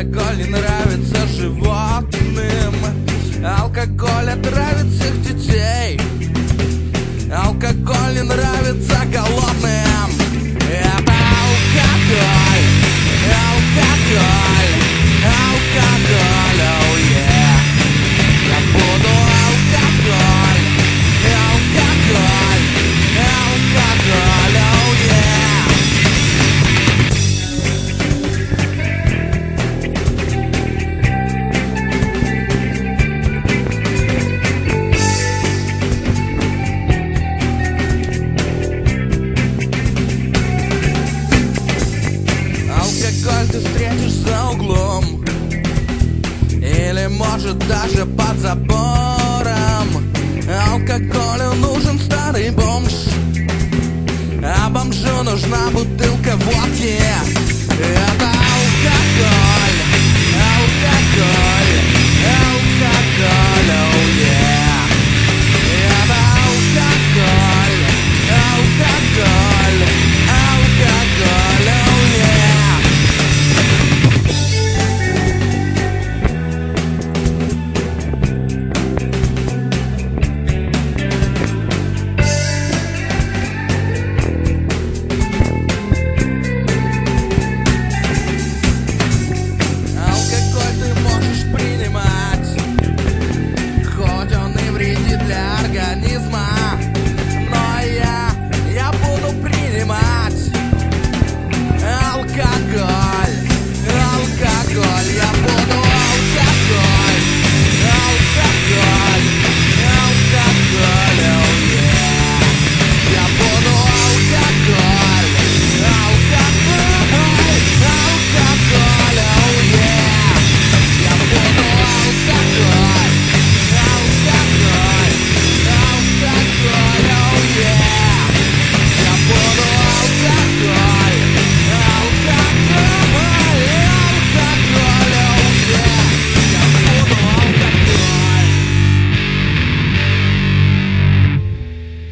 Алкоголь не нравится животным, алкоголь отравит всех детей. Алкоголь не нравится голодным. Это алкоголь, алкоголь, алкоголь, oh yeah. Я буду алкоголь, алкоголь, алкоголь, oh yeah. Алкоголь ты встретишь за углом, или может даже под забором. Алкоголю нужен старый бомж, а бомжу нужна бутылка водки.